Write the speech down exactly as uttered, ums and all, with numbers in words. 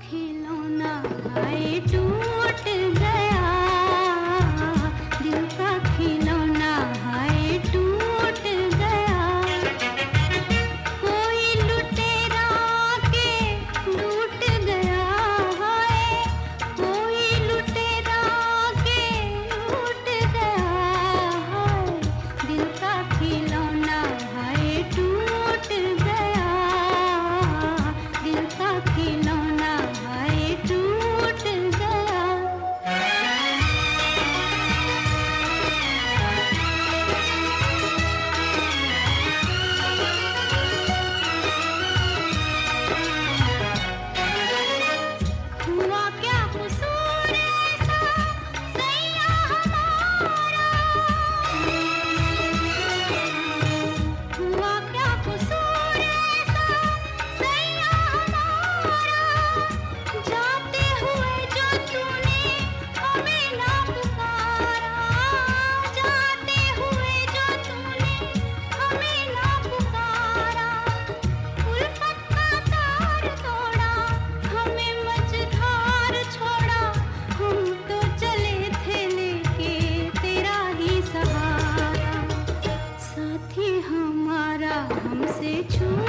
खिलौना हाय टूट गया, दिल का खिलौना हाय टूट गया। कोई लुटेरा के लूट गया हाय, कोई लुटेरा के लूट गया हाय, दिल का खिलौना हाय टूट गया, दिल का खिलौना हाय टूट गया। हुआ क्या कसूर ऐसा सैया हमारा, हुआ क्या कसूर ऐसा सैया हमारा, जाते हुए जो तूने हमें ना पुकारा, जाते हुए जो तूने हमें ना पुकारा। उल्फत का तार तोड़ा, हमें मझधार छोड़ा, हम तो चले थे लेके तेरा ही सहारा। साथी हमारा हमसे छूट